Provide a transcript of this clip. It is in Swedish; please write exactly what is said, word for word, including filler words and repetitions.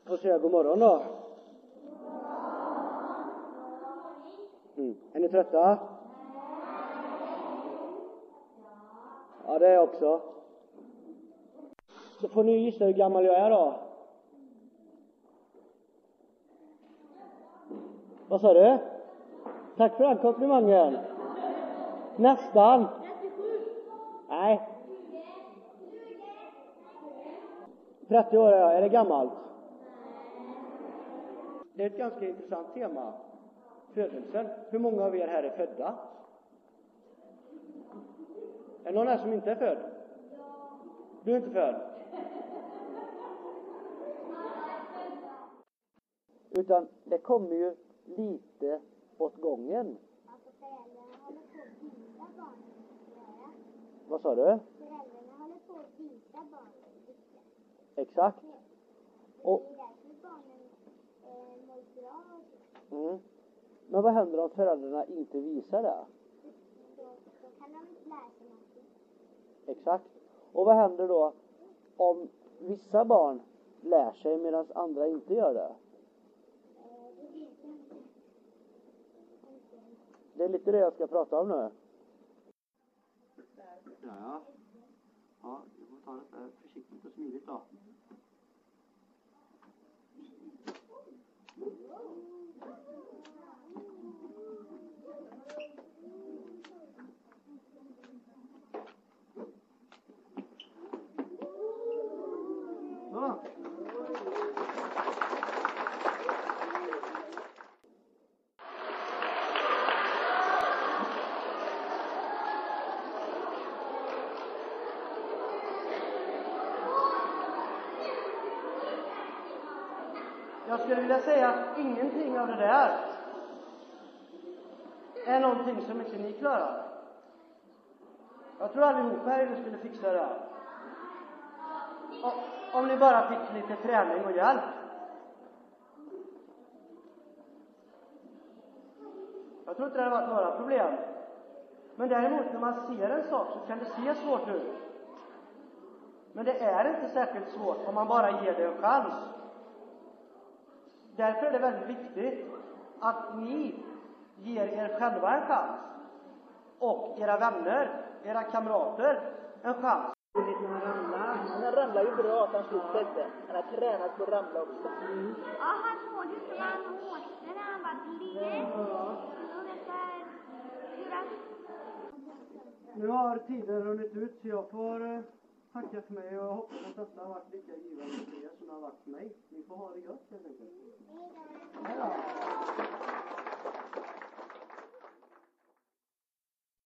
Och säga god morgon då. Mm. Är ni trötta? Ja, det är jag också. Så får ni gissa hur gammal jag är då. Vad sa du? Tack för den komplimangen. Nästan. Nej. trettio år är jag. Är det gammalt? Det är ett ganska intressant tema. Födelsen. Hur många av er här är födda? Är någon här som inte är född? Du är inte född? Utan det kommer ju lite åt gången. Alltså föräldrarna håller på att byta barnen. Vad sa du? Föräldrarna håller på att byta barnen. Exakt. Och, det är därför barnen eh, mår bra. mm. Men vad händer om föräldrarna inte visar det? Då, då kan de inte lära sig någonting. Exakt. Och vad händer då om vissa barn lär sig medan andra inte gör det? Eh, det vet jag inte. Det är lite det jag ska prata om nu. Ja, ja, vi får ta det försiktigt och smidigt då. Så. Jag skulle vilja säga att ingenting av det där är någonting som inte ni klarar. Jag tror allihopa här inne skulle fixa det här. Om ni bara fick lite träning och hjälp. Jag tror inte det har varit några problem. Men däremot när man ser en sak så kan det se svårt ut. Men det är inte särskilt svårt om man bara ger det en chans. Därför är det väldigt viktigt att ni ger er själva en chans. Och era vänner, era kamrater, en chans. Han ramlar. Han ramlar ju bra att han slutar inte. Han har tränat på att ramla också. Mm. Ja, han såg ju som han åkte när han var liten. Ja. Och det är hur han... Nu har tiden runnit ut så jag får uh, tacka för mig och jag hoppas att detta har varit lika givande för er som det har varit för mig. Ni får ha det gott helt enkelt.